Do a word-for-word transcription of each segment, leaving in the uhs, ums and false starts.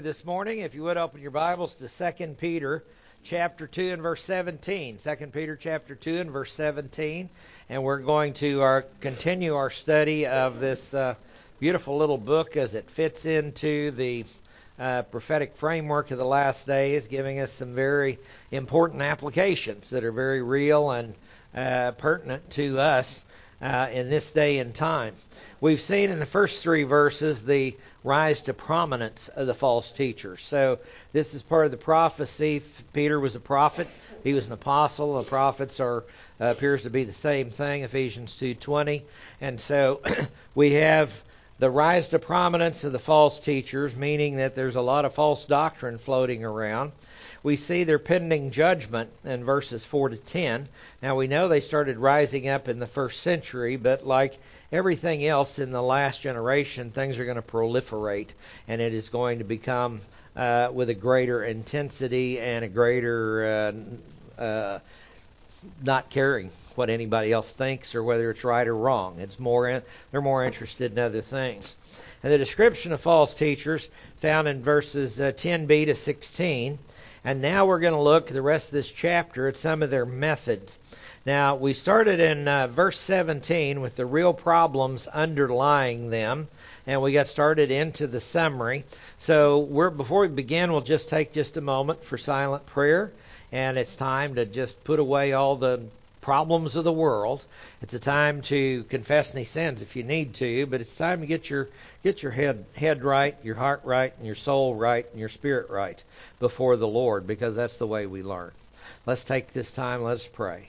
This morning, if you would open your Bibles to Second Peter chapter two and verse seventeen. Second Peter chapter two and verse seventeen. And we're going to our, continue our study of this uh, beautiful little book as it fits into the uh, prophetic framework of the last days, giving us some very important applications that are very real and uh, pertinent to us uh, in this day and time. We've seen in the first three verses the rise to prominence of the false teachers. So this is part of the prophecy. Peter was a prophet. He was an apostle. The prophets are uh, appears to be the same thing, Ephesians two twenty. And so we have the rise to prominence of the false teachers, meaning that there's a lot of false doctrine floating around. We see their pending judgment in verses four to ten. Now we know they started rising up in the first century, but like everything else in the last generation, things are going to proliferate, and it is going to become uh, with a greater intensity and a greater uh, uh, not caring what anybody else thinks or whether it's right or wrong. It's more in, they're more interested in other things. And the description of false teachers found in verses uh, ten b to sixteen. And now we're going to look the rest of this chapter at some of their methods. Now, we started in uh, verse seventeen with the real problems underlying them, and we got started into the summary. So we're, before we begin, we'll just take just a moment for silent prayer, and it's time to just put away all the problems of the world. It's a time to confess any sins if you need to, but it's time to get your get your head head right, your heart right, and your soul right, and your spirit right before the Lord, because that's the way we learn. Let's take this time. Let's pray.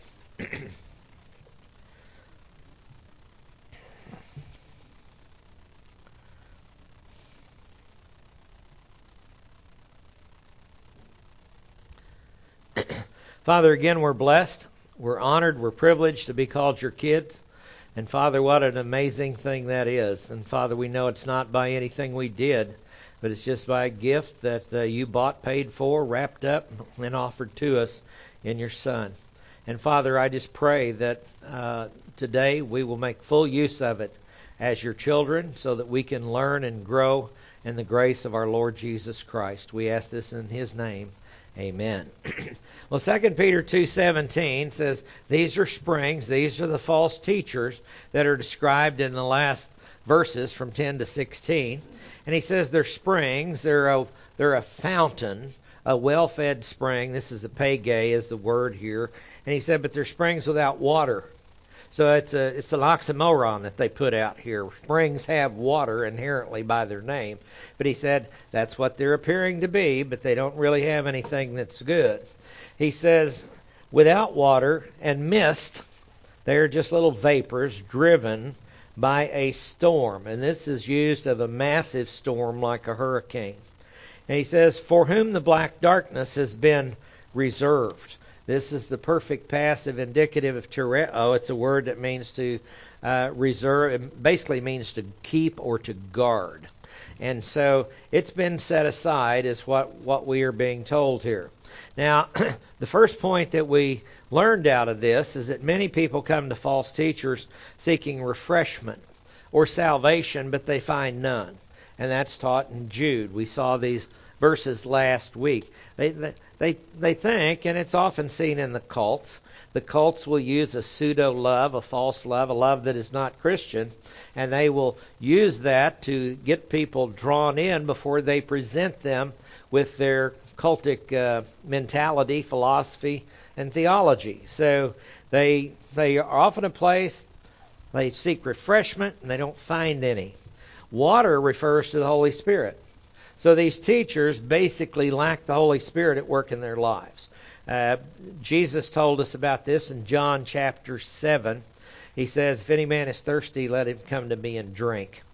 Father, again, we're blessed. We're honored. We're privileged to be called your kids. And Father, what an amazing thing that is. And Father, we know it's not by anything we did, but it's just by a gift that uh, you bought, paid for, wrapped up, and offered to us in your Son. And Father, I just pray that uh, today we will make full use of it as your children so that we can learn and grow in the grace of our Lord Jesus Christ. We ask this in his name. Amen. Well, Second Peter two seventeen says, these are springs, these are the false teachers that are described in the last verses from ten to sixteen. And he says they're springs, they're a, they're a fountain, a well-fed spring. This is a page is the word here. And he said, but they're springs without water. So it's a it's an oxymoron that they put out here. Springs have water inherently by their name. But he said that's what they're appearing to be, but they don't really have anything that's good. He says, without water and mist, they're just little vapors driven by a storm. And this is used of a massive storm like a hurricane. And he says, for whom the black darkness has been reserved. This is the perfect passive indicative of tereo. It's a word that means to uh, reserve. It basically means to keep or to guard. And so it's been set aside is what, what we are being told here. Now, the first point that we learned out of this is that many people come to false teachers seeking refreshment or salvation, but they find none. And that's taught in Jude. We saw these verses last week. They, they they they think, and it's often seen in the cults, the cults will use a pseudo love, a false love, a love that is not Christian, and they will use that to get people drawn in before they present them with their cultic uh, mentality, philosophy, and theology. So they they are often a place they seek refreshment and they don't find any. Water refers to the Holy Spirit. So these teachers basically lack the Holy Spirit at work in their lives. Uh, Jesus told us about this in John chapter seven. He says, if any man is thirsty, let him come to me and drink.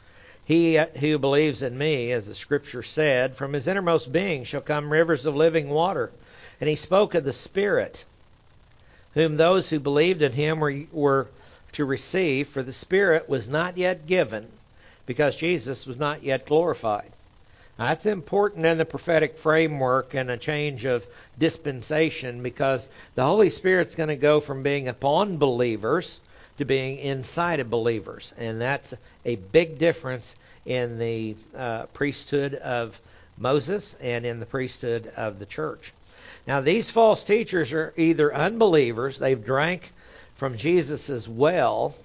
He who believes in me, as the Scripture said, from his innermost being shall come rivers of living water. And he spoke of the Spirit, whom those who believed in him were, were to receive, for the Spirit was not yet given, because Jesus was not yet glorified. Now, that's important in the prophetic framework and a change of dispensation, because the Holy Spirit's going to go from being upon believers to being inside of believers. And that's a big difference in the uh, priesthood of Moses and in the priesthood of the church. Now, these false teachers are either unbelievers, they've drank from Jesus' well,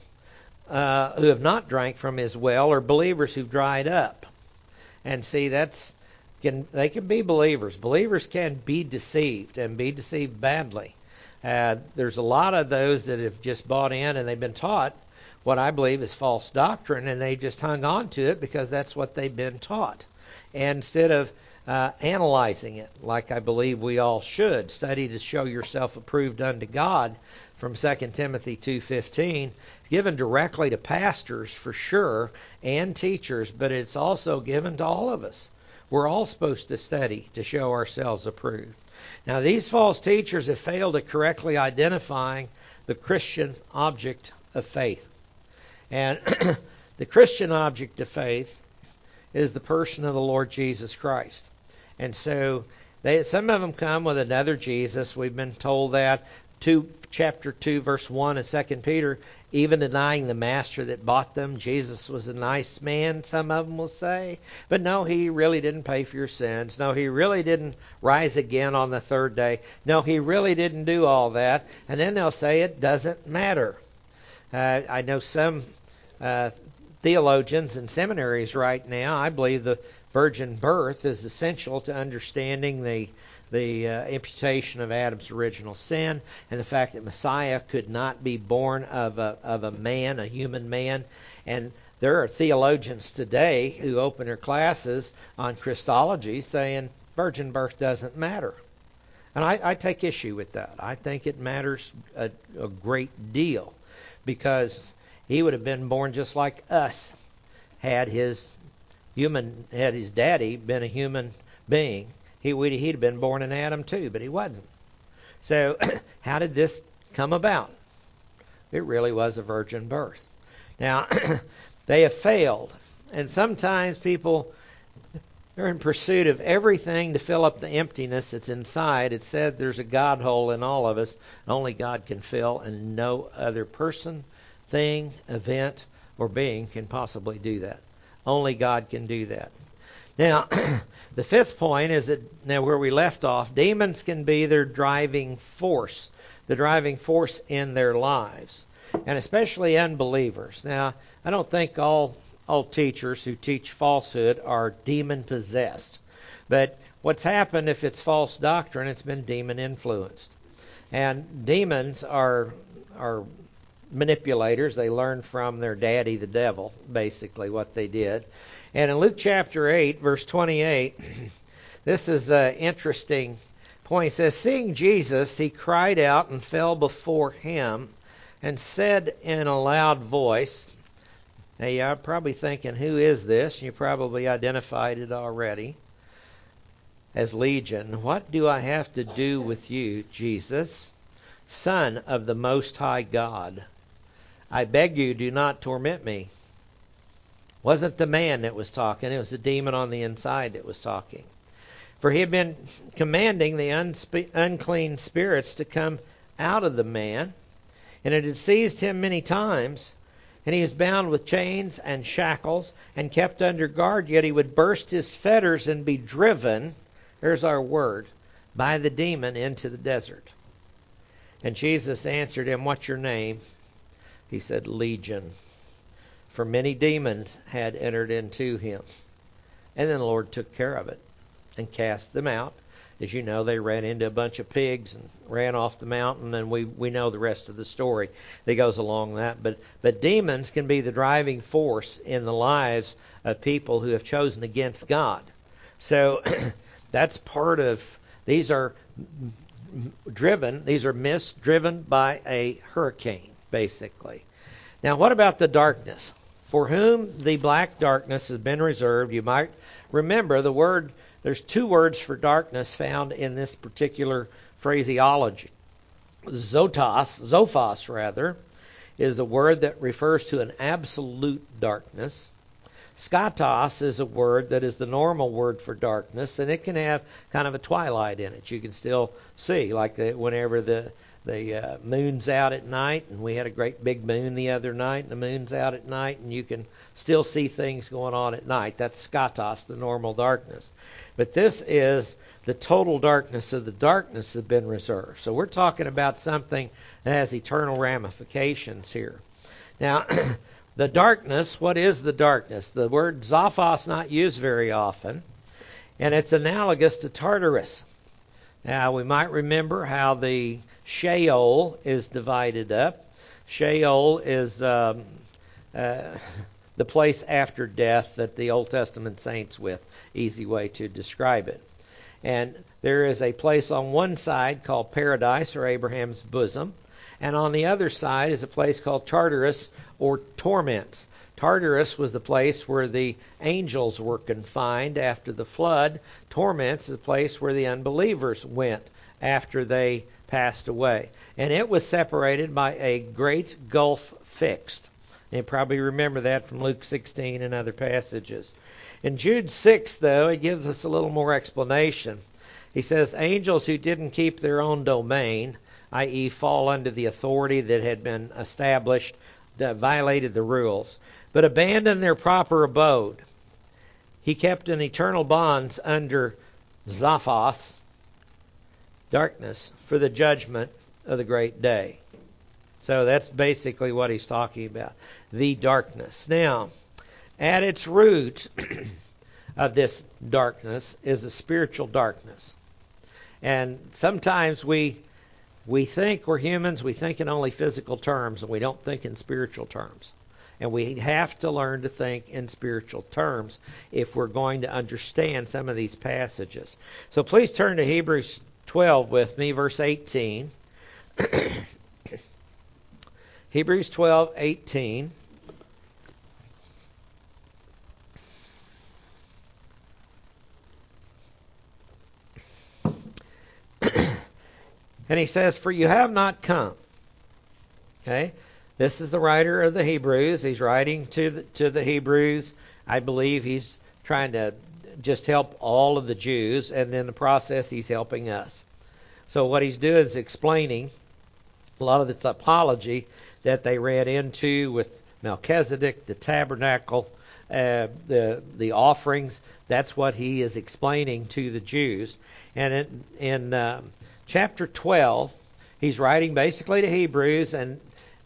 uh, who have not drank from his well, or believers who've dried up. And see, that's can, they can be believers. Believers can be deceived and be deceived badly. Uh, there's a lot of those that have just bought in and they've been taught what I believe is false doctrine, and they just hung on to it because that's what they've been taught. And instead of uh, analyzing it, like I believe we all should, study to show yourself approved unto God from Second Timothy two fifteen, it's given directly to pastors for sure and teachers, but it's also given to all of us. We're all supposed to study to show ourselves approved. Now, these false teachers have failed at correctly identifying the Christian object of faith. And the Christian object of faith is the person of the Lord Jesus Christ. And so they, some of them come with another Jesus. We've been told that. Two, chapter two, verse one of Second Peter, even denying the master that bought them. Jesus was a nice man, some of them will say. But no, he really didn't pay for your sins. No, he really didn't rise again on the third day. No, he really didn't do all that. And then they'll say it doesn't matter. Uh, I know some uh, theologians in seminaries right now, I believe the virgin birth is essential to understanding the the uh, imputation of Adam's original sin, and the fact that Messiah could not be born of a, of a man, a human man. And there are theologians today who open their classes on Christology saying virgin birth doesn't matter. And I, I take issue with that. I think it matters a, a great deal, because he would have been born just like us had his human, had his daddy been a human being. He would he'd have been born in Adam too, but he wasn't. So how did this come about? It really was a virgin birth. Now, they have failed. And sometimes people are in pursuit of everything to fill up the emptiness that's inside. It said there's a God hole in all of us. Only God can fill, and no other person, thing, event, or being can possibly do that. Only God can do that. Now, the fifth point is that, now where we left off, demons can be their driving force, the driving force in their lives, and especially unbelievers. Now, I don't think all all teachers who teach falsehood are demon-possessed, but what's happened if it's false doctrine, it's been demon-influenced. And demons are are manipulators. They learn from their daddy, the devil, basically what they did. And in Luke chapter eight, verse twenty-eight, this is an interesting point. It says, seeing Jesus, he cried out and fell before him and said in a loud voice. Now, you're probably thinking, who is this? You probably identified it already as Legion. What do I have to do with you, Jesus, Son of the Most High God? I beg you, do not torment me. Wasn't the man that was talking, it was the demon on the inside that was talking. For he had been commanding the unspe- unclean spirits to come out of the man, and it had seized him many times, and he was bound with chains and shackles and kept under guard, yet he would burst his fetters and be driven, there's our word, by the demon into the desert. And Jesus answered him, what's your name? He said, Legion. For many demons had entered into him. And then the Lord took care of it and cast them out. As you know, they ran into a bunch of pigs and ran off the mountain, and we, we know the rest of the story that goes along that. But, but demons can be the driving force in the lives of people who have chosen against God. So that's part of, these are driven, these are myths driven by a hurricane, basically. Now, what about the darkness? For whom the black darkness has been reserved, you might remember the word, there's two words for darkness found in this particular phraseology. Zotos, Zophos rather, is a word that refers to an absolute darkness. Skatos is a word that is the normal word for darkness, and it can have kind of a twilight in it. You can still see, like the, whenever the The uh, moon's out at night, and we had a great big moon the other night, and the moon's out at night, and you can still see things going on at night. That's skatos, the normal darkness. But this is the total darkness of the darkness has been reserved. So we're talking about something that has eternal ramifications here. Now, the darkness, what is the darkness? The word Zophos not used very often, and it's analogous to Tartarus. Now, we might remember how the Sheol is divided up. Sheol is um, uh, the place after death that the Old Testament saints with. Easy way to describe it. And there is a place on one side called Paradise, or Abraham's bosom. And on the other side is a place called Tartarus, or torments. Tartarus was the place where the angels were confined after the flood. Torments is the place where the unbelievers went after they passed away. And it was separated by a great gulf fixed. You probably remember that from Luke sixteen and other passages. In Jude six, though, it gives us a little more explanation. He says, angels who didn't keep their own domain, that is fall under the authority that had been established, that violated the rules, but abandoned their proper abode. He kept in eternal bonds under Zophos, darkness, for the judgment of the great day. So that's basically what he's talking about, the darkness. Now, at its root of this darkness is a spiritual darkness. And sometimes we we think we're humans, we think in only physical terms, and we don't think in spiritual terms. And we have to learn to think in spiritual terms if we're going to understand some of these passages. So please turn to Hebrews twelve with me, verse eighteen. Hebrews twelve, eighteen. And he says, for you have not come. Okay? This is the writer of the Hebrews. He's writing to the, to the Hebrews. I believe he's trying to just help all of the Jews, and in the process he's helping us. So what he's doing is explaining a lot of the topology that they read into with Melchizedek, the tabernacle, uh, the the offerings. That's what he is explaining to the Jews. And in, in uh, chapter twelve, he's writing basically to Hebrews, and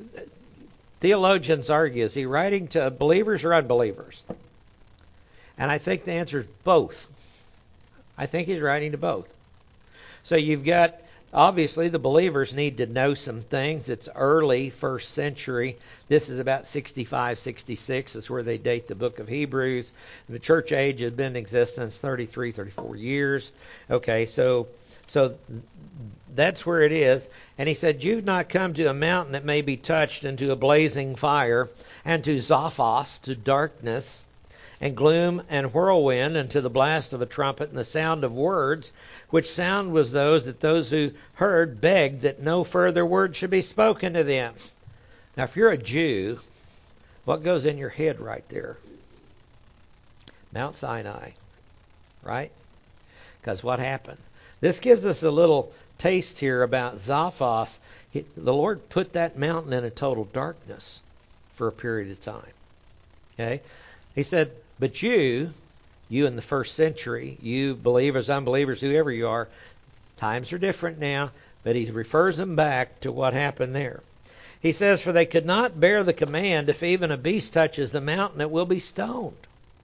theologians argue, is he writing to believers or unbelievers? And I think the answer is both. I think he's writing to both. So you've got, obviously, the believers need to know some things. It's early first century. This is about sixty-five, sixty-six is where they date the book of Hebrews. The church age had been in existence thirty-three, thirty-four years. Okay, so so that's where it is. And he said, you've not come to a mountain that may be touched, and to a blazing fire, and to Zophos, to darkness, and gloom and whirlwind, and to the blast of a trumpet and the sound of words, which sound was those that those who heard begged that no further word should be spoken to them. Now, if you're a Jew, what goes in your head right there? Mount Sinai, right? Because what happened? This gives us a little taste here about Zophos. The Lord put that mountain in a total darkness for a period of time. Okay? He said, but you, you in the first century, you believers, unbelievers, whoever you are, times are different now, but he refers them back to what happened there. He says, for they could not bear the command, if even a beast touches the mountain, it will be stoned.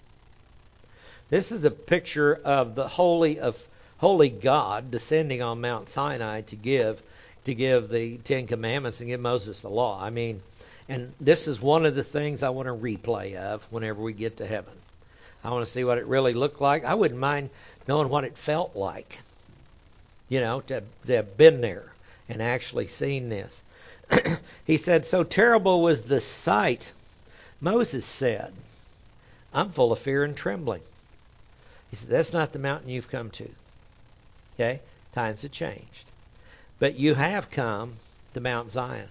This is a picture of the holy of holy God descending on Mount Sinai to give to give the Ten Commandments and give Moses the law. I mean, and this is one of the things I want to replay of whenever we get to heaven. I want to see what it really looked like. I wouldn't mind knowing what it felt like, you know, to, to have been there and actually seen this. He said, so terrible was the sight. Moses said, I'm full of fear and trembling. He said, that's not the mountain you've come to. Okay? Times have changed. But you have come to Mount Zion,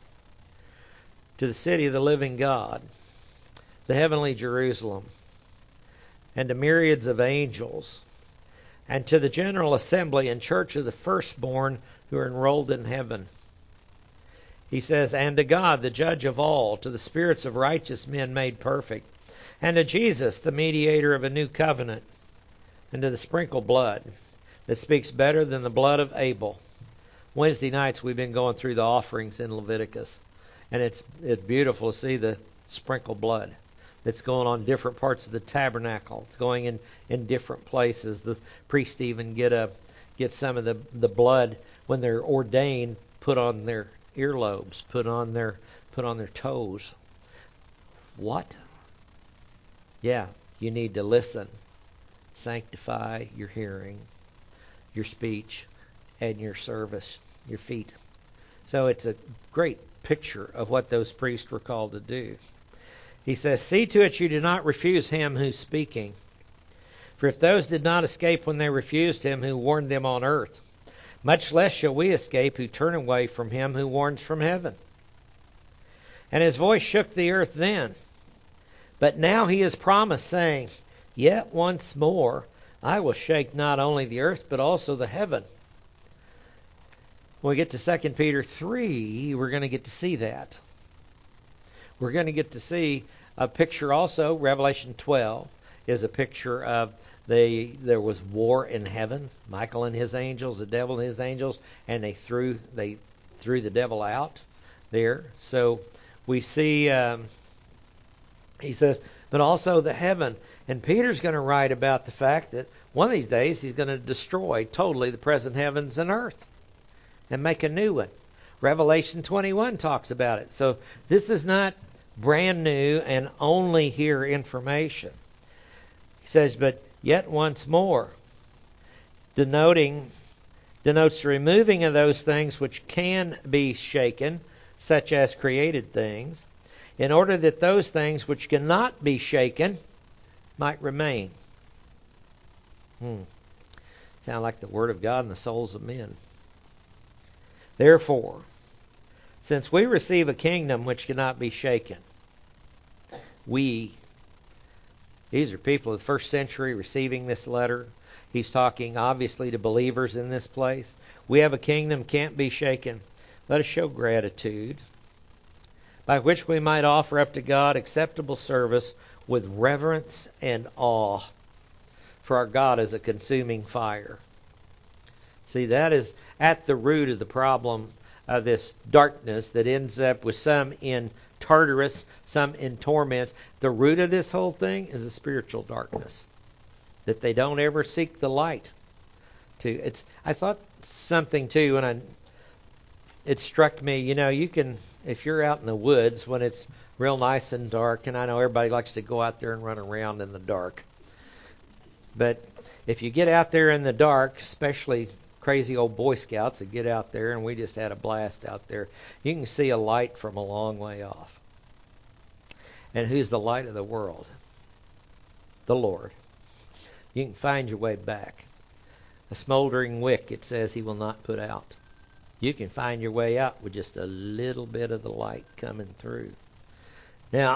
to the city of the living God, the heavenly Jerusalem, and to myriads of angels, and to the general assembly and church of the firstborn who are enrolled in heaven. He says, and to God, the judge of all, to the spirits of righteous men made perfect, and to Jesus, the mediator of a new covenant, and to the sprinkled blood that speaks better than the blood of Abel. Wednesday nights we've been going through the offerings in Leviticus, and it's it's beautiful to see the sprinkled blood that's going on different parts of the tabernacle. It's going in, in different places. The priests even get a get some of the, the blood when they're ordained, put on their earlobes, put on their put on their toes. What? Yeah, you need to listen. Sanctify your hearing, your speech, and your service, your feet. So it's a great picture of what those priests were called to do. He says, see to it you do not refuse him who's speaking. For if those did not escape when they refused him who warned them on earth, much less shall we escape who turn away from him who warns from heaven. And his voice shook the earth then. But now he has promised, saying, yet once more I will shake not only the earth, but also the heaven. When we get to Second Peter three, we're going to get to see that. We're going to get to see a picture also. Revelation twelve is a picture of the there was war in heaven. Michael and his angels, the devil and his angels, and they threw they threw the devil out there. So we see, um, he says, but also the heaven. And Peter's going to write about the fact that one of these days he's going to destroy totally the present heavens and earth and make a new one. Revelation twenty-one talks about it. So this is not brand new and only here information. He says, but yet once more, denoting denotes the removing of those things which can be shaken, such as created things, in order that those things which cannot be shaken might remain. Hmm. Sound like the Word of God in the souls of men. Therefore, since we receive a kingdom which cannot be shaken, we, these are people of the first century receiving this letter. He's talking obviously to believers in this place. We have a kingdom can't be shaken. Let us show gratitude, by which we might offer up to God acceptable service with reverence and awe. For our God is a consuming fire. See, that is at the root of the problem of this darkness that ends up with some in Tartarus, some in torments. The root of this whole thing is a spiritual darkness, that they don't ever seek the light. To it's. I thought something too, and I, it struck me. You know, you can, if you're out in the woods when it's real nice and dark, and I know everybody likes to go out there and run around in the dark, but if you get out there in the dark, especially crazy old Boy Scouts that get out there, and we just had a blast out there, you can see a light from a long way off. And who's the light of the world? The Lord. You can find your way back. A smoldering wick, it says, he will not put out. You can find your way out with just a little bit of the light coming through. Now,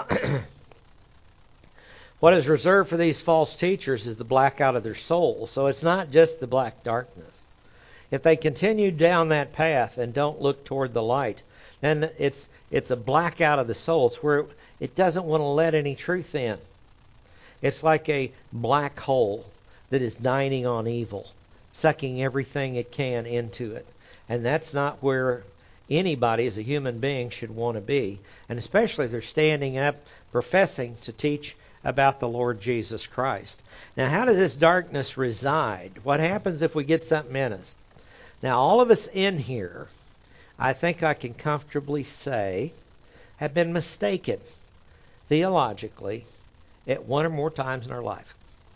what is reserved for these false teachers is the blackout of their soul. So it's not just the black darkness. If they continue down that path and don't look toward the light, then it's it's a blackout of the soul. It's where it doesn't want to let any truth in. It's like a black hole that is dining on evil, sucking everything it can into it. And that's not where anybody as a human being should want to be. And especially if they're standing up professing to teach about the Lord Jesus Christ. Now, how does this darkness reside? What happens if we get something in us? Now, all of us in here, I think I can comfortably say, have been mistaken theologically at one or more times in our life.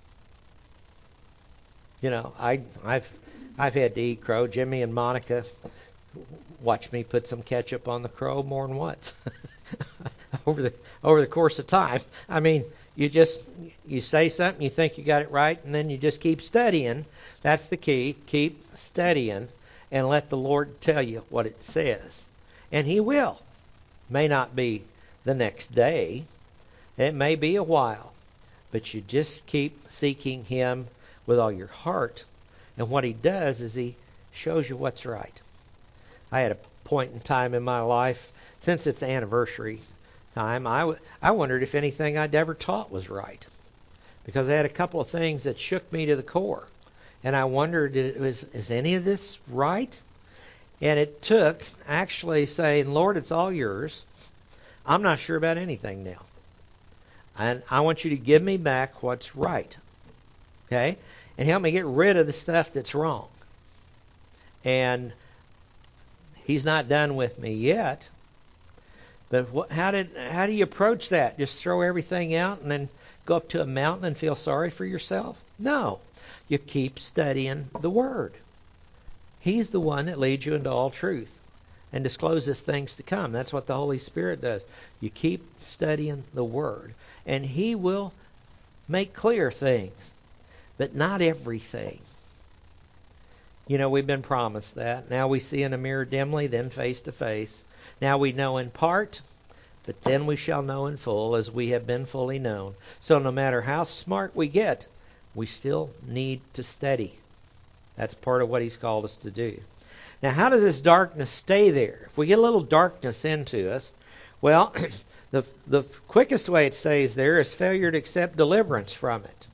You know, I, I've I've had to eat crow. Jimmy and Monica watched me put some ketchup on the crow more than once over the over the course of time. I mean, you just you say something, you think you got it right, and then you just keep studying. That's the key. Keep studying and let the Lord tell you what it says. And He will. May not be the next day. It may be a while. But you just keep seeking Him with all your heart. And what He does is He shows you what's right. I had a point in time in my life, since its anniversary time, I, w- I wondered if anything I'd ever taught was right. Because I had a couple of things that shook me to the core. And I wondered, is, is any of this right? And it took actually saying, Lord, it's all yours. I'm not sure about anything now. And I want you to give me back what's right. Okay? And help me get rid of the stuff that's wrong. And He's not done with me yet. But what, how did how do you approach that? Just throw everything out and then go up to a mountain and feel sorry for yourself? No. You keep studying the Word. He's the one that leads you into all truth and discloses things to come. That's what the Holy Spirit does. You keep studying the Word, and He will make clear things, but not everything. You know, we've been promised that. Now we see in a mirror dimly, then face to face. Now we know in part, but then we shall know in full as we have been fully known. So no matter how smart we get, we still need to study. That's part of what He's called us to do. Now, how does this darkness stay there? If we get a little darkness into us, well, the the quickest way it stays there is failure to accept deliverance from it.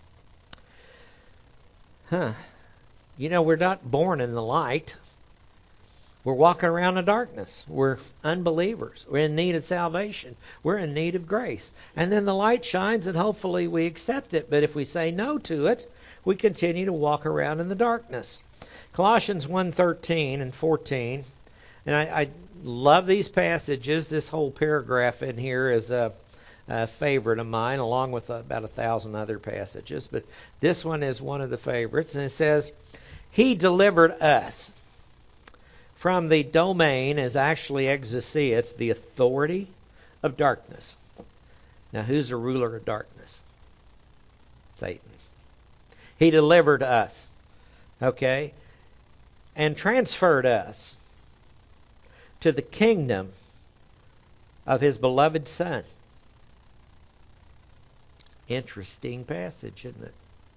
Huh. You know, we're not born in the light. We're walking around in darkness. We're unbelievers. We're in need of salvation. We're in need of grace. And then the light shines and hopefully we accept it. But if we say no to it, we continue to walk around in the darkness. Colossians one thirteen and fourteen. And I, I love these passages. This whole paragraph in here is a, a favorite of mine, along with about a thousand other passages. But this one is one of the favorites. And it says, He delivered us from the domain, is actually exousia, it's the authority of darkness. Now, who's the ruler of darkness? Satan. He delivered us, okay, and transferred us to the kingdom of His beloved Son. Interesting passage, isn't it?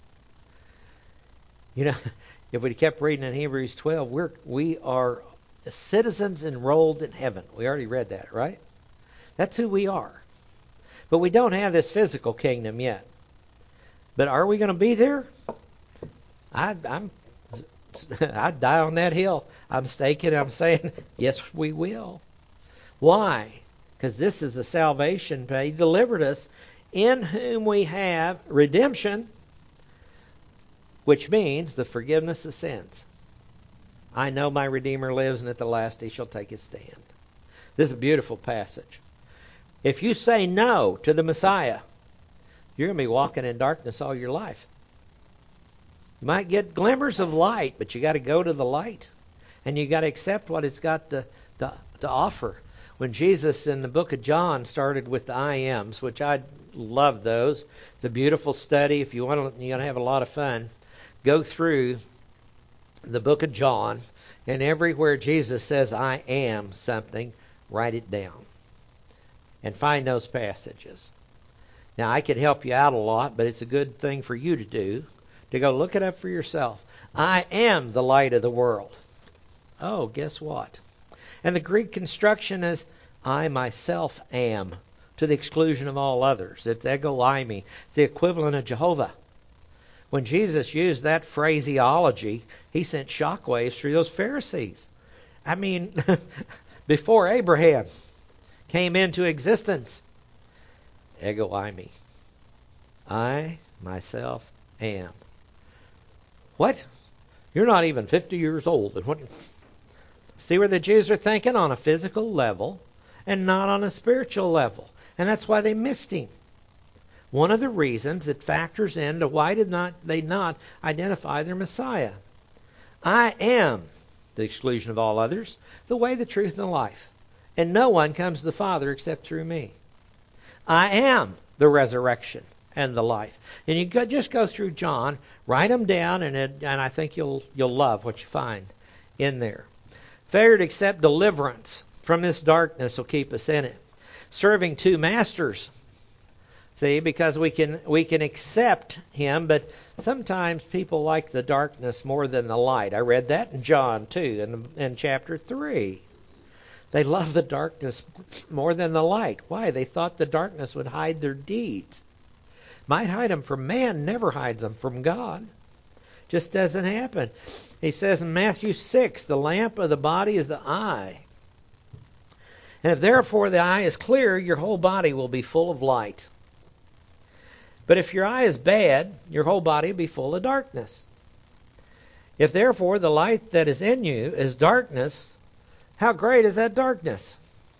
You know, if we kept reading in Hebrews twelve, we're, we are citizens enrolled in heaven. We already read that, right? That's who we are. But we don't have this physical kingdom yet. But are we going to be there? I, I'm, I'd die on that hill. I'm staking. I'm saying, yes, we will. Why? Because this is the salvation pay. He delivered us, in whom we have redemption, which means the forgiveness of sins. I know my Redeemer lives, and at the last He shall take His stand. This is a beautiful passage. If you say no to the Messiah, you're going to be walking in darkness all your life. You might get glimmers of light, but you got to go to the light. And you got to accept what it's got to, to, to offer. When Jesus in the book of John started with the I Ams, which I love those. It's a beautiful study. If you want to, you're going to have a lot of fun. Go through the book of John, and everywhere Jesus says, I am something, write it down. And find those passages. Now, I could help you out a lot, but it's a good thing for you to do, to go look it up for yourself. I am the light of the world. Oh, guess what? And the Greek construction is, I myself am, to the exclusion of all others. It's ego eimi. It's the equivalent of Jehovah. When Jesus used that phraseology, He sent shockwaves through those Pharisees. I mean, before Abraham came into existence, ego eimi. I myself am. What? You're not even fifty years old. And what? See where the Jews are thinking? On a physical level and not on a spiritual level. And that's why they missed Him. One of the reasons that factors into why did not they not identify their Messiah. I am, the exclusion of all others, the way, the truth, and the life. And no one comes to the Father except through me. I am the resurrection and the life. And you go, just go through John, write them down, and it, and I think you'll you'll love what you find in there. Failure to accept deliverance from this darkness will keep us in it. Serving two masters. See, because we can we can accept Him, but sometimes people like the darkness more than the light. I read that in John two, in, in chapter three. They love the darkness more than the light. Why? They thought the darkness would hide their deeds. Might hide them from man, never hides them from God. Just doesn't happen. He says in Matthew six, the lamp of the body is the eye. And if therefore the eye is clear, your whole body will be full of light. But if your eye is bad, your whole body will be full of darkness. If therefore the light that is in you is darkness, how great is that darkness?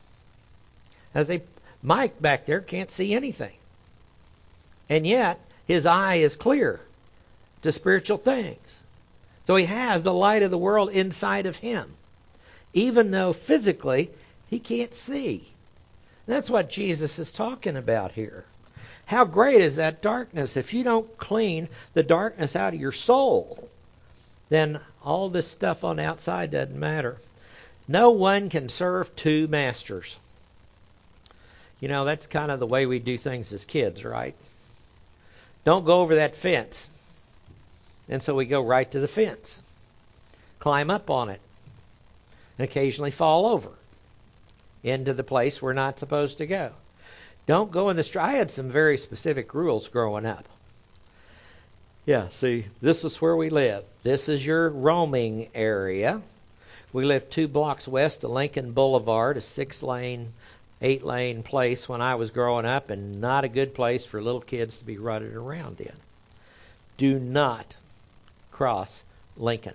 As a Mike back there can't see anything. And yet, his eye is clear to spiritual things. So he has the light of the world inside of him, even though physically he can't see. That's what Jesus is talking about here. How great is that darkness? If you don't clean the darkness out of your soul, then all this stuff on the outside doesn't matter. No one can serve two masters. You know, that's kind of the way we do things as kids, right? Don't go over that fence. And so we go right to the fence. Climb up on it. And occasionally fall over into the place we're not supposed to go. Don't go in the street. I had some very specific rules growing up. Yeah, see, this is where we live. This is your roaming area. We lived two blocks west of Lincoln Boulevard, a six-lane, eight-lane place when I was growing up, and not a good place for little kids to be running around in. Do not cross Lincoln.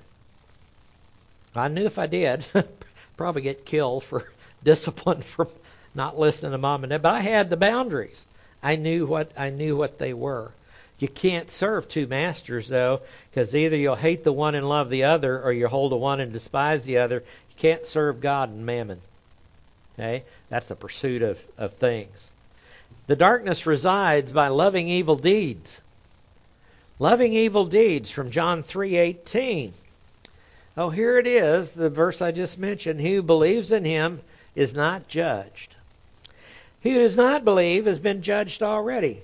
I knew if I did, probably get killed for discipline for not listening to mom and dad. But I had the boundaries. I knew what I knew what they were. You can't serve two masters, though, because either you'll hate the one and love the other, or you hold the one and despise the other. You can't serve God and mammon. Okay? That's the pursuit of, of things. The darkness resides by loving evil deeds. Loving evil deeds from John three eighteen. Oh, here it is, the verse I just mentioned. He who believes in him is not judged. He who does not believe has been judged already.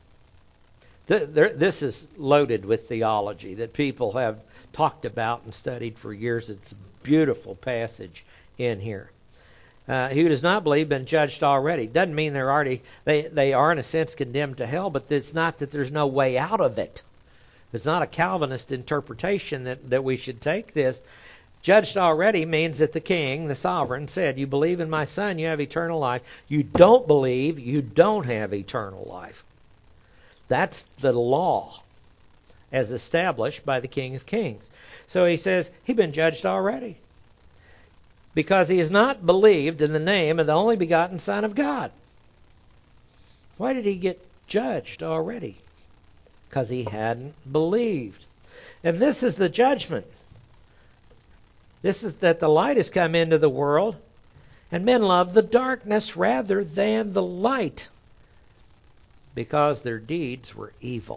This is loaded with theology that people have talked about and studied for years. It's a beautiful passage in here. Uh, he who does not believe been judged already. Doesn't mean they're already they, they are in a sense condemned to hell, but it's not that there's no way out of it. It's not a Calvinist interpretation that, that we should take this. Judged already means that the king, the sovereign, said, you believe in my son, you have eternal life. You don't believe, you don't have eternal life. That's the law as established by the King of Kings. So he says, he's been judged already. Because he has not believed in the name of the only begotten Son of God. Why did he get judged already? Because he hadn't believed. And this is the judgment. This is that the light has come into the world, and men love the darkness rather than the light, because their deeds were evil.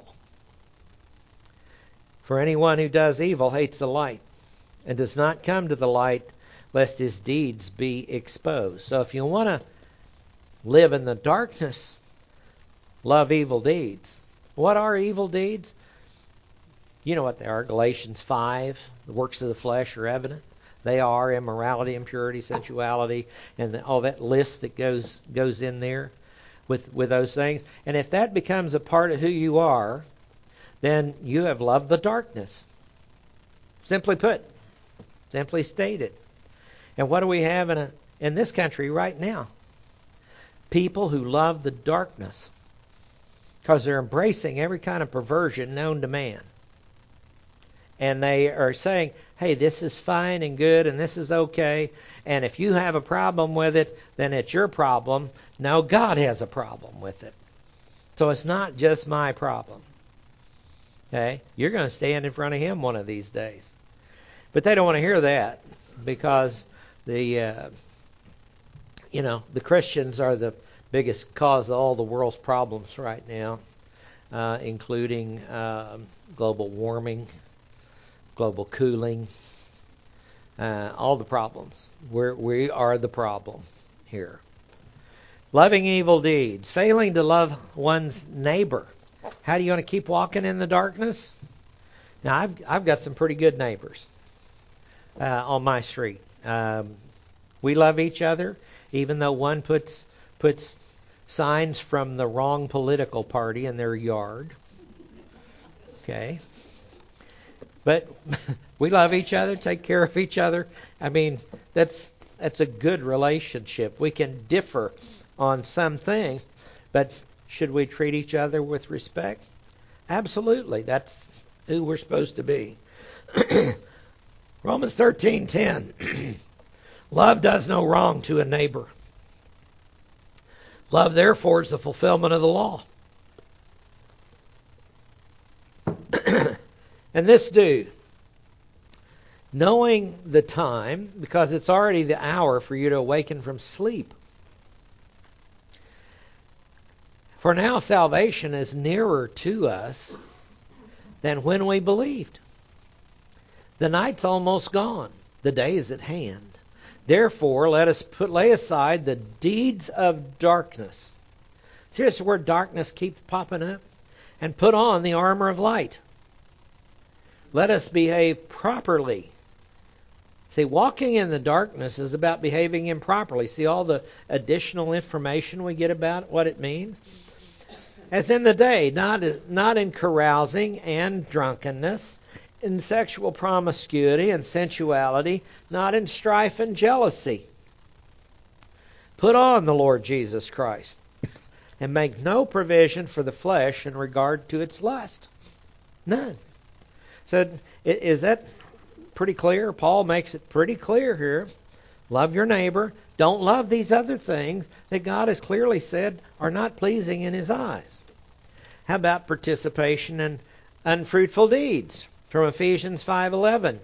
For anyone who does evil hates the light, and does not come to the light, lest his deeds be exposed. So if you want to live in the darkness, love evil deeds. What are evil deeds? You know what they are. Galatians five, the works of the flesh are evident. They are immorality, impurity, sensuality, and the, all that list that goes goes in there with, with those things. And if that becomes a part of who you are, then you have loved the darkness. Simply put. Simply stated. And what do we have in a, in this country right now? People who love the darkness because they're embracing every kind of perversion known to man. And they are saying, hey, this is fine and good and this is okay. And if you have a problem with it, then it's your problem. No, God has a problem with it. So it's not just my problem. Okay? You're going to stand in front of him one of these days. But they don't want to hear that because the, uh, you know, the Christians are the biggest cause of all the world's problems right now, uh, including uh, global warming, global cooling, uh, all the problems. We're, we are the problem here. Loving evil deeds, failing to love one's neighbor. How do you want to keep walking in the darkness? Now, I've I've got some pretty good neighbors uh, on my street. Um, We love each other, even though one puts puts signs from the wrong political party in their yard. Okay? But we love each other, take care of each other. I mean, that's that's a good relationship. We can differ on some things, but should we treat each other with respect? Absolutely. That's who we're supposed to be. Romans thirteen ten. Love does no wrong to a neighbor. Love, therefore, is the fulfillment of the law. And this do, knowing the time, because it's already the hour for you to awaken from sleep. For now salvation is nearer to us than when we believed. The night's almost gone. The day is at hand. Therefore, let us put lay aside the deeds of darkness. See, this word darkness keeps popping up. And put on the armor of light. Let us behave properly. See, walking in the darkness is about behaving improperly. See all the additional information we get about what it means? As in the day, not, not in carousing and drunkenness, in sexual promiscuity and sensuality, not in strife and jealousy. Put on the Lord Jesus Christ, and make no provision for the flesh in regard to its lust. None. So is that pretty clear? Paul makes it pretty clear here. Love your neighbor. Don't love these other things that God has clearly said are not pleasing in His eyes. How about participation in unfruitful deeds? From Ephesians five eleven.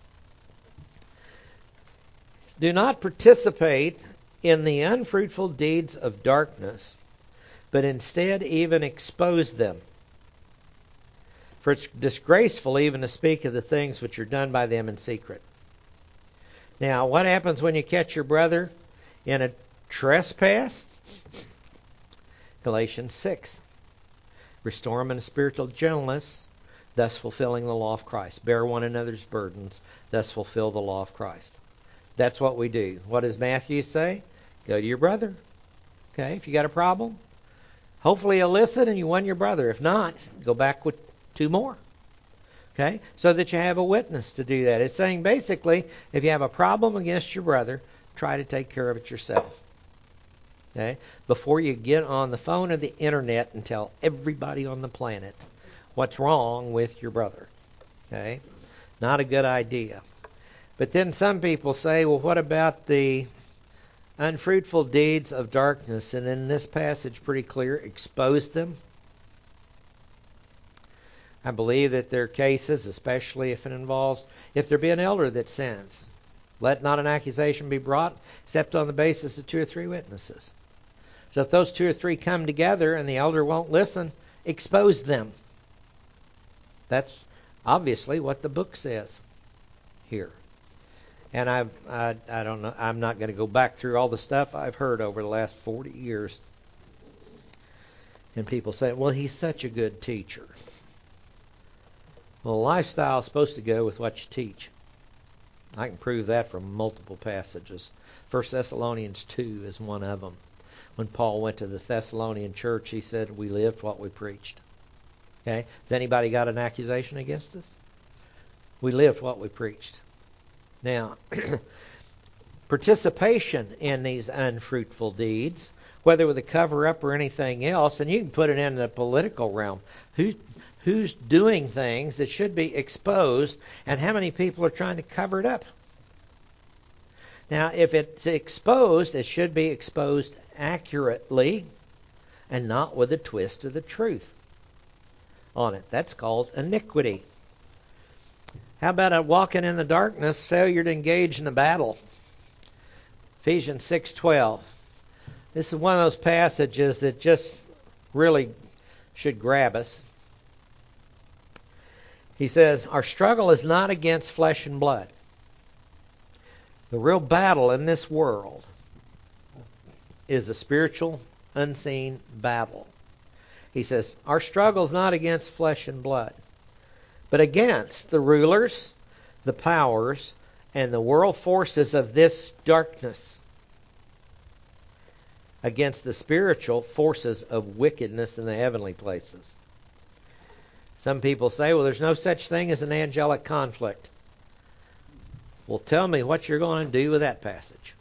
Do not participate in the unfruitful deeds of darkness, but instead even expose them. For it's disgraceful even to speak of the things which are done by them in secret. Now, what happens when you catch your brother in a trespass? Galatians six. Restore him in spiritual gentleness, thus fulfilling the law of Christ. Bear one another's burdens, thus fulfill the law of Christ. That's what we do. What does Matthew say? Go to your brother. Okay, if you got a problem, hopefully you'll listen and you won your brother. If not, go back with two more. Okay, so that you have a witness to do that. It's saying basically, if you have a problem against your brother, try to take care of it yourself. Okay, before you get on the phone or the internet and tell everybody on the planet what's wrong with your brother. Okay, not a good idea. But then some people say, well, what about the unfruitful deeds of darkness? And in this passage, pretty clear, expose them. I believe that there are cases, especially if it involves, if there be an elder that sins, let not an accusation be brought except on the basis of two or three witnesses. So if those two or three come together and the elder won't listen, expose them. That's obviously what the book says here. And I, I, I don't know. I'm not going to go back through all the stuff I've heard over the last forty years. And people say, "Well, he's such a good teacher." Well, lifestyle is supposed to go with what you teach. I can prove that from multiple passages. First Thessalonians two is one of them. When Paul went to the Thessalonian church, he said, "We lived what we preached." Okay? Has anybody got an accusation against us? We lived what we preached. Now, participation in these unfruitful deeds, whether with a cover-up or anything else, and you can put it in the political realm. Who, who's doing things that should be exposed, and how many people are trying to cover it up? Now, if it's exposed, it should be exposed accurately and not with a twist of the truth on it. That's called iniquity. How about a walking in the darkness, failure to engage in the battle? Ephesians six twelve. This is one of those passages that just really should grab us. He says, our struggle is not against flesh and blood. The real battle in this world is a spiritual, unseen battle. He says, our struggle is not against flesh and blood, but against the rulers, the powers, and the world forces of this darkness against the spiritual forces of wickedness in the heavenly places. Some people say, well, there's no such thing as an angelic conflict. Well, tell me what you're going to do with that passage.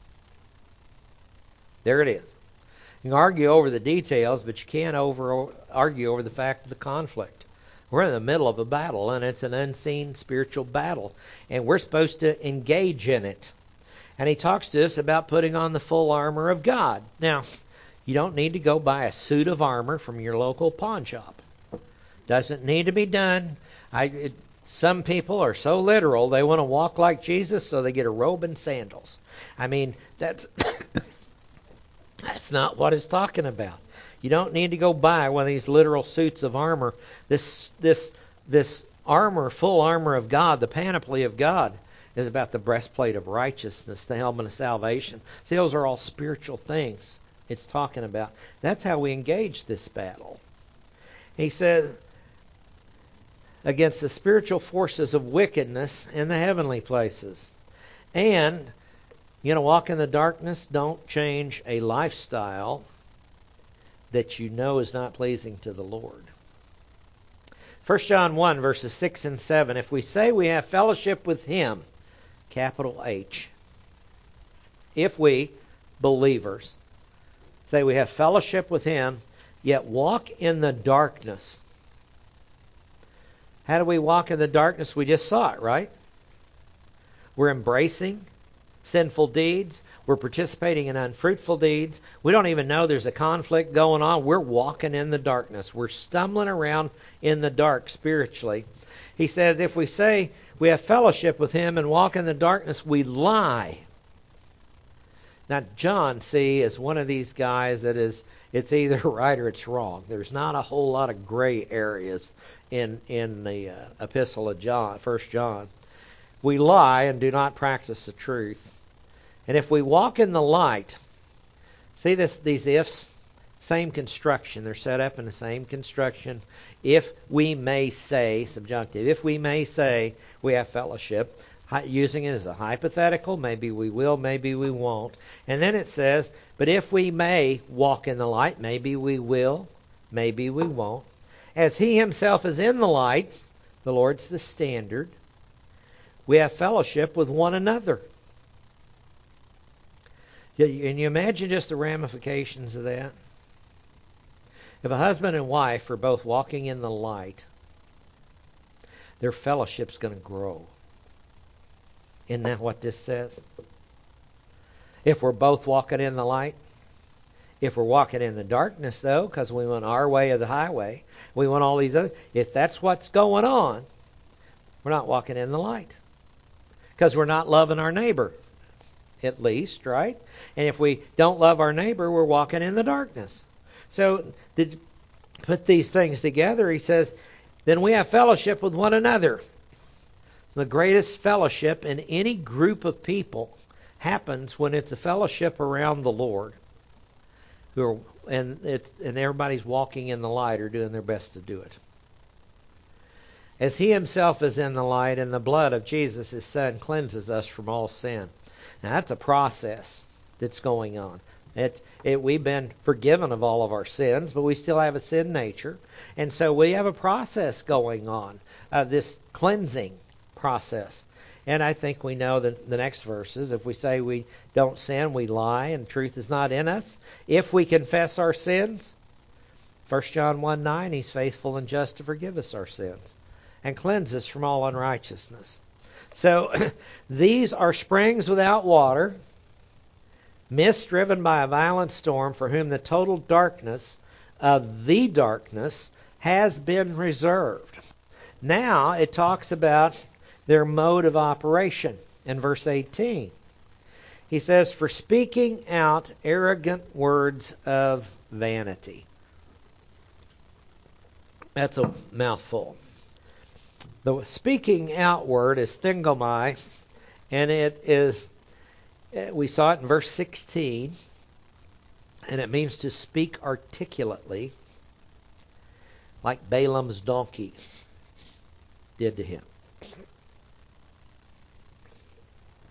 There it is. You can argue over the details, but you can't over argue over the fact of the conflict. We're in the middle of a battle, and it's an unseen spiritual battle, and we're supposed to engage in it. And he talks to us about putting on the full armor of God. Now, you don't need to go buy a suit of armor from your local pawn shop. Doesn't need to be done. I, it, some people are so literal, they want to walk like Jesus, so they get a robe and sandals. I mean, that's that's not what it's talking about. You don't need to go buy one of these literal suits of armor. This this this armor, full armor of God, the panoply of God, is about the breastplate of righteousness, the helmet of salvation. See, those are all spiritual things it's talking about. That's how we engage this battle. He says, against the spiritual forces of wickedness in the heavenly places. And, you know, walk in the darkness, don't change a lifestyle that you know is not pleasing to the Lord. First John one, verses six and seven. If we say we have fellowship with Him, capital H, if we, believers, say we have fellowship with Him, yet walk in the darkness. How do we walk in the darkness? We just saw it, right? We're embracing sinful deeds. We're participating in unfruitful deeds. We don't even know there's a conflict going on. We're walking in the darkness. We're stumbling around in the dark spiritually. He says if we say we have fellowship with Him and walk in the darkness, we lie. Now, John, see, is one of these guys that is, it's either right or it's wrong. There's not a whole lot of gray areas in in the uh, epistle of John, First John. We lie and do not practice the truth. And if we walk in the light, see this these ifs, same construction. They're set up in the same construction. If we may say, subjunctive, if we may say we have fellowship, using it as a hypothetical, maybe we will, maybe we won't. And then it says, but if we may walk in the light, maybe we will, maybe we won't. As He Himself is in the light, the Lord's the standard, we have fellowship with one another. And you imagine just the ramifications of that? If a husband and wife are both walking in the light, their fellowship's going to grow. Isn't that what this says? If we're both walking in the light. If we're walking in the darkness, though, because we want our way or the highway, we want all these other... If that's what's going on, we're not walking in the light. Because we're not loving our neighbor, at least, right? And if we don't love our neighbor, we're walking in the darkness. So, to put these things together, he says, then we have fellowship with one another. The greatest fellowship in any group of people happens when it's a fellowship around the Lord. Who are, and, it, and everybody's walking in the light or doing their best to do it. As He Himself is in the light, and the blood of Jesus, His Son, cleanses us from all sin. Now that's a process that's going on. It, it, we've been forgiven of all of our sins, but we still have a sin nature. And so we have a process going on, uh, this cleansing process. And I think we know the, the next verses. If we say we don't sin, we lie, and truth is not in us. If we confess our sins, First John one nine, He's faithful and just to forgive us our sins and cleanse us from all unrighteousness. So these are springs without water, mist driven by a violent storm, for whom the total darkness of the darkness has been reserved. Now it talks about their mode of operation in verse eighteen. He says, for speaking out arrogant words of vanity. That's a mouthful. The speaking out word is thingomai, and it is, we saw it in verse sixteen, and it means to speak articulately, like Balaam's donkey did to him.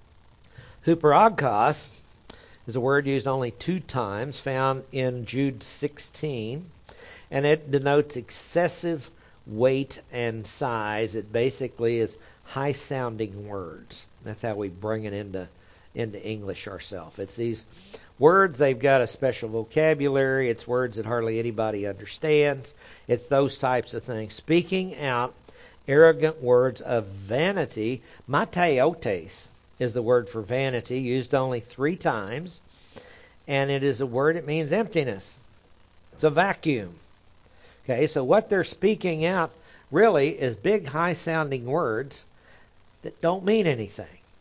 Huperagkos is a word used only two times, found in Jude sixteen, and it denotes excessive weight and size. It basically is high-sounding words. That's how we bring it into into English ourselves. It's these words, they've got a special vocabulary. It's words that hardly anybody understands. It's those types of things. Speaking out arrogant words of vanity. Mateotes is the word for vanity, used only three times. And it is a word, it means emptiness. It's a vacuum. Okay, so what they're speaking out really is big, high-sounding words that don't mean anything.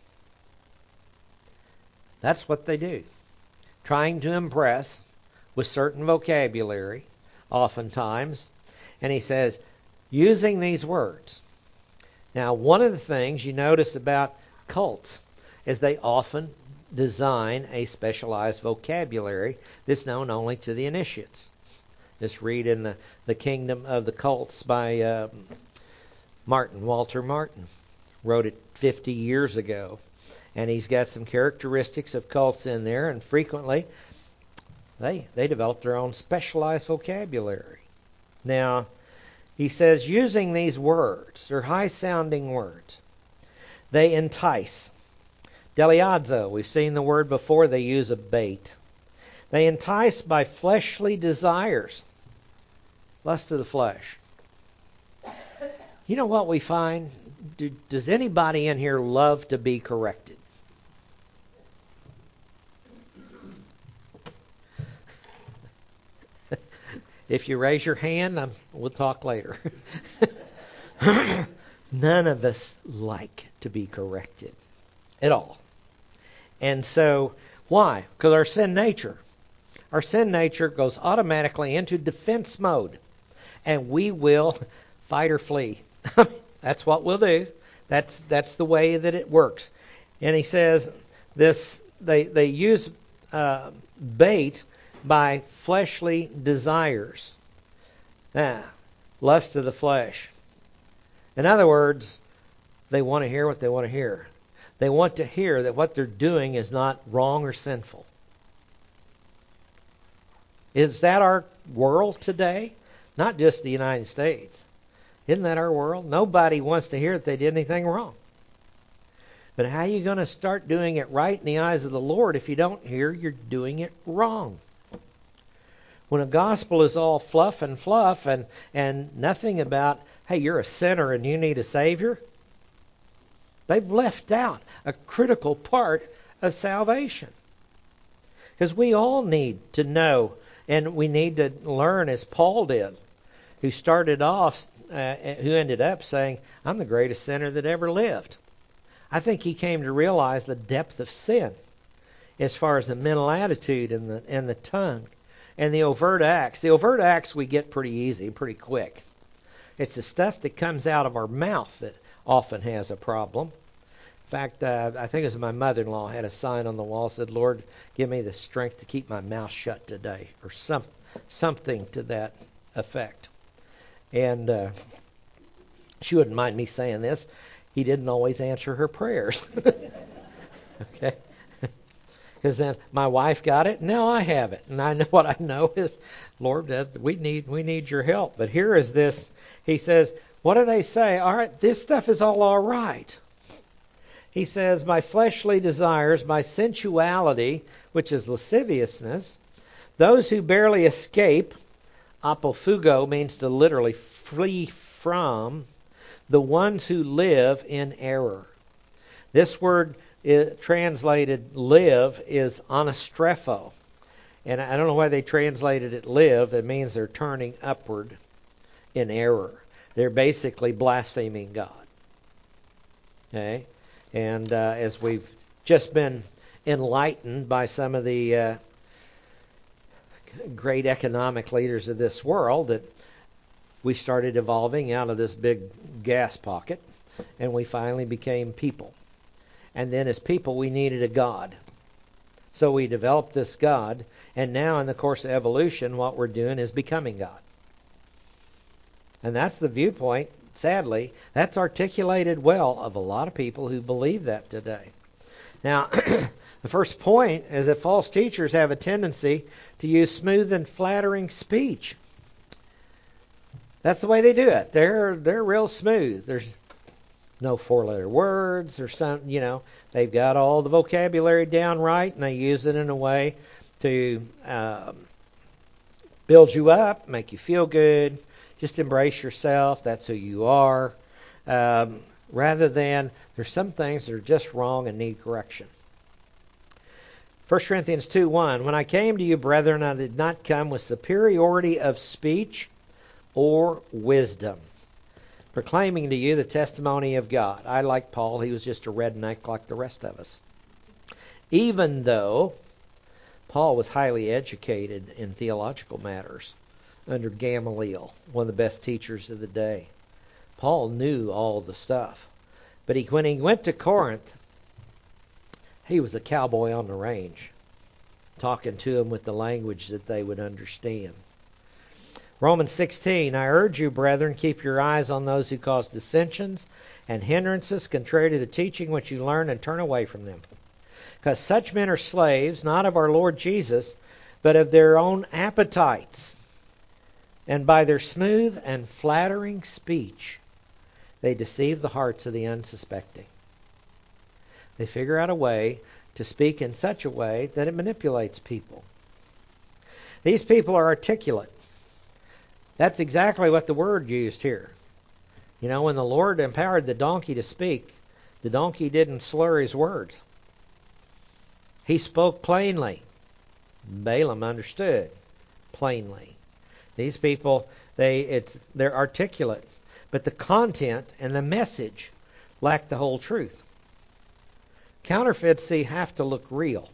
That's what they do. Trying to impress with certain vocabulary, oftentimes. And he says, using these words. Now, one of the things you notice about cults is they often design a specialized vocabulary that's known only to the initiates. Just read in the, the Kingdom of the Cults by uh, Martin, Walter Martin. Wrote it fifty years ago. And he's got some characteristics of cults in there, and frequently they they develop their own specialized vocabulary. Now, he says, using these words, they're high-sounding words, they entice. Deliazo, we've seen the word before, they use a bait. They entice by fleshly desires, lust of the flesh. You know what we find? Do, does anybody in here love to be corrected? If you raise your hand, I'm, we'll talk later. None of us like to be corrected at all. And so, why? Because our sin nature. Our sin nature goes automatically into defense mode. And we will fight or flee. That's what we'll do. That's that's the way that it works. And he says this: they they use uh, bait by fleshly desires. Ah, lust of the flesh. In other words, they want to hear what they want to hear. They want to hear that what they're doing is not wrong or sinful. Is that our world today? Not just the United States. Isn't that our world? Nobody wants to hear that they did anything wrong. But how are you going to start doing it right in the eyes of the Lord if you don't hear you're doing it wrong? When a gospel is all fluff and fluff and, and nothing about, hey, you're a sinner and you need a Savior, they've left out a critical part of salvation. Because we all need to know, and we need to learn as Paul did, who started off, uh, who ended up saying, I'm the greatest sinner that ever lived. I think he came to realize the depth of sin as far as the mental attitude and the and the tongue and the overt acts. The overt acts we get pretty easy, pretty quick. It's the stuff that comes out of our mouth that often has a problem. In fact, uh, I think it was my mother-in-law had a sign on the wall that said, Lord, give me the strength to keep my mouth shut today, or some something to that effect. And uh, she wouldn't mind me saying this. He didn't always answer her prayers. Okay? Because then my wife got it, and now I have it. And I know what I know is, Lord, uh, we need we need your help. But here is this. He says, what do they say? All right, this stuff is all all right. He says, my fleshly desires, my sensuality, which is lasciviousness, those who barely escape, apophugo means to literally flee from, the ones who live in error. This word is translated live is anastrepho. And I don't know why they translated it live. It means they're turning upward in error. They're basically blaspheming God. Okay? And uh, as we've just been enlightened by some of the uh, great economic leaders of this world, that we started evolving out of this big gas pocket, and we finally became people. And then as people, we needed a God. So we developed this God, and now in the course of evolution, what we're doing is becoming God. And that's the viewpoint, sadly, that's articulated well of a lot of people who believe that today. Now, the first point is that false teachers have a tendency to use smooth and flattering speech. That's the way they do it. They're they're real smooth. There's no four-letter words or some, you know, they've got all the vocabulary down right, and they use it in a way to um, build you up, make you feel good. Just embrace yourself. That's who you are. Um, rather than, there's some things that are just wrong and need correction. First Corinthians two one, when I came to you, brethren, I did not come with superiority of speech or wisdom, proclaiming to you the testimony of God. I, like Paul, he was just a redneck like the rest of us. Even though Paul was highly educated in theological matters under Gamaliel, one of the best teachers of the day. Paul knew all the stuff. But he, when he went to Corinth, he was a cowboy on the range, talking to them with the language that they would understand. Romans sixteen, I urge you, brethren, keep your eyes on those who cause dissensions and hindrances contrary to the teaching which you learn, and turn away from them. Because such men are slaves, not of our Lord Jesus, but of their own appetites. And by their smooth and flattering speech, they deceive the hearts of the unsuspecting. They figure out a way to speak in such a way that it manipulates people. These people are articulate. That's exactly what the word used here. You know, when the Lord empowered the donkey to speak, the donkey didn't slur his words. He spoke plainly. Balaam understood plainly. These people, they it's they're articulate, but the content and the message lack the whole truth. Counterfeits, see, have to look real.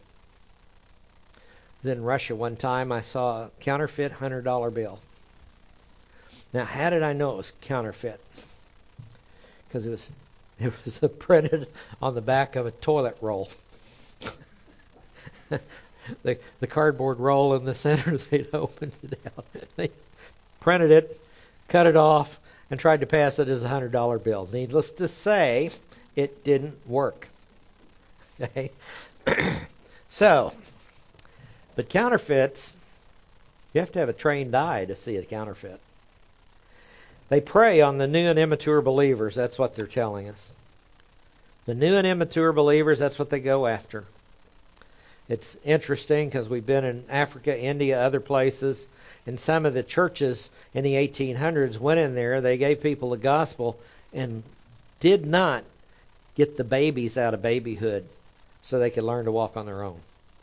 I was in Russia one time. I saw a counterfeit one hundred dollar bill. Now, how did I know it was counterfeit? Because it was it was printed on the back of a toilet roll. the the cardboard roll in the center, they'd opened it out. They printed it, cut it off, and tried to pass it as a one hundred dollar bill. Needless to say, it didn't work. Okay? So, but counterfeits, you have to have a trained eye to see a counterfeit. They prey on the new and immature believers. That's what they're telling us. The new and immature believers, that's what they go after. It's interesting because we've been in Africa, India, other places, and some of the churches in the eighteen hundreds went in there. They gave people the gospel and did not get the babies out of babyhood so they could learn to walk on their own.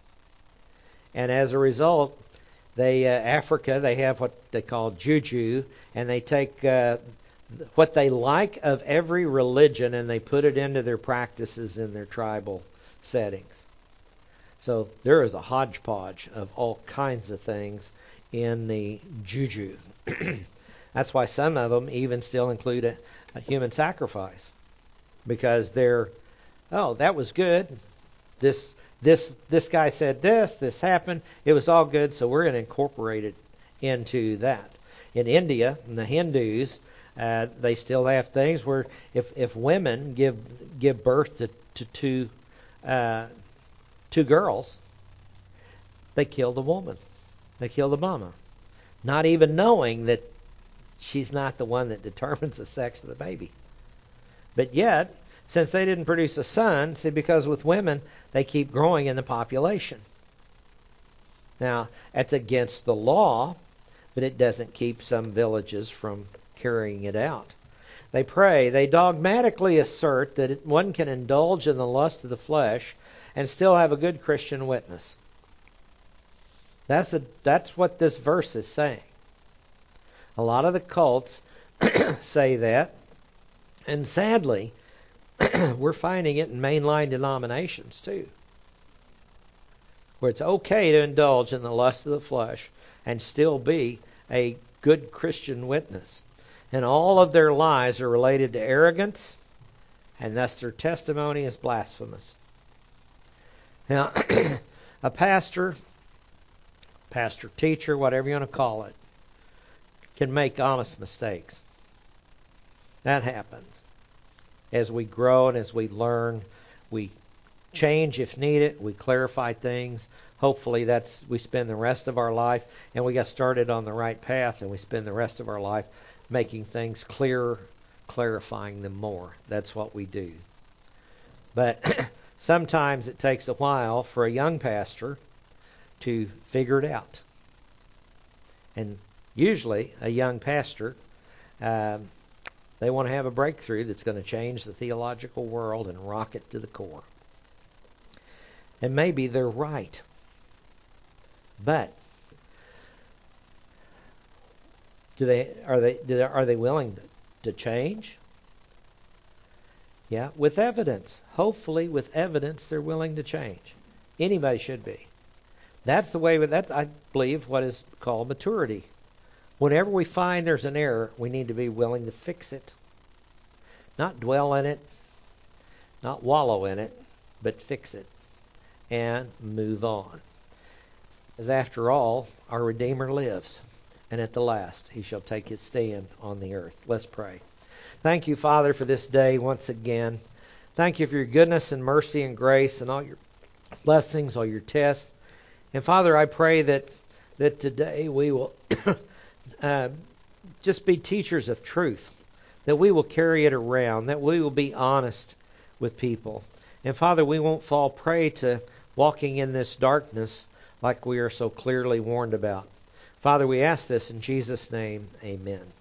And as a result, they uh, Africa, they have what they call juju, and they take uh, what they like of every religion and they put it into their practices in their tribal settings. So there is a hodgepodge of all kinds of things in the juju. That's why some of them even still include a, a human sacrifice, because they're, oh, that was good. This this this guy said this. This happened. It was all good. So we're going to incorporate it into that. In India, in the Hindus, uh, they still have things where if if women give give birth to to two uh, two girls, they kill the woman. They kill the mama, not even knowing that she's not the one that determines the sex of the baby. But yet, since they didn't produce a son, see, because with women, they keep growing in the population. Now, that's against the law, but it doesn't keep some villages from carrying it out. They pray, they dogmatically assert that one can indulge in the lust of the flesh and still have a good Christian witness. That's a, that's what this verse is saying. A lot of the cults say that, and sadly, we're finding it in mainline denominations too, where it's okay to indulge in the lust of the flesh and still be a good Christian witness. And all of their lies are related to arrogance, and thus their testimony is blasphemous. Now, a pastor, pastor teacher, whatever you want to call it, can make honest mistakes. That happens. As we grow and as we learn, we change if needed. We clarify things. Hopefully that's we spend the rest of our life, and we got started on the right path, and we spend the rest of our life making things clearer, clarifying them more. That's what we do. But sometimes it takes a while for a young pastor to figure it out. And usually a young pastor, um, they want to have a breakthrough that's going to change the theological world and rock it to the core. And maybe they're right. But do they are they do they, are they willing to, to change? Yeah, with evidence. Hopefully, with evidence, they're willing to change. Anybody should be. That's the way. That I believe what is called maturity. Whenever we find there's an error, we need to be willing to fix it, not dwell in it, not wallow in it, but fix it and move on. As after all, our Redeemer lives, and at the last he shall take his stand on the earth. Let's pray. Thank you, Father, for this day once again. Thank you for your goodness and mercy and grace and all your blessings, all your tests. And Father, I pray that that today we will uh, just be teachers of truth, that we will carry it around, that we will be honest with people. And Father, we won't fall prey to walking in this darkness like we are so clearly warned about. Father, we ask this in Jesus' name. Amen.